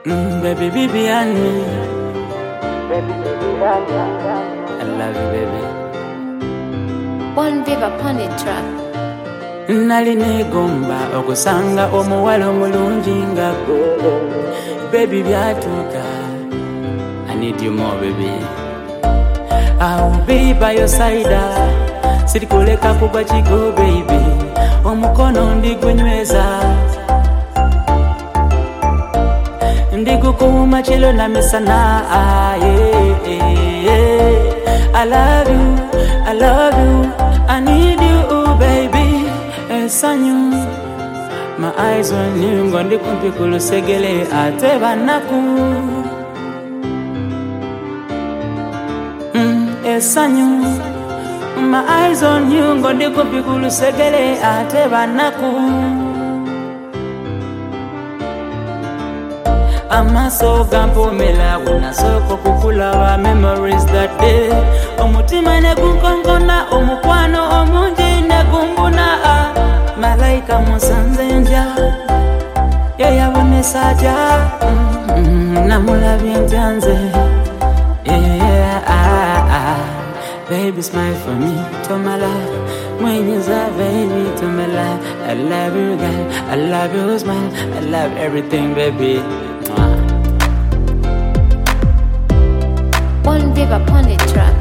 Baby, baby, and me. Baby, baby, and me. I love you, baby. One Viva upon the track. Naline gomba okusanga omuwala omulungi nga gwe. Baby, byatuka. I need you more, baby. I'll be by your side. Sirikuleka kugwa chigo, baby. Omukono ndigwenyweza. Ndikukuuma chilo na misana. I love you, I need you, baby. Esanyu, my eyes on you, ngondi kumpikulu segele ate banaku. Esanyu, my eyes on you, ngondi kumpikulu segele ate banaku. Amaso gampomela unasoko kukulawa memories that day. Omutima ne gunkongona omukwano omungi ne gumbuna. Malaika musanzenja yeyabone saja namulabye ntanze. Baby smile for me to my love. When you say baby to my love, I love you girl, I love your smile, I love everything, baby. One Viva upon the track.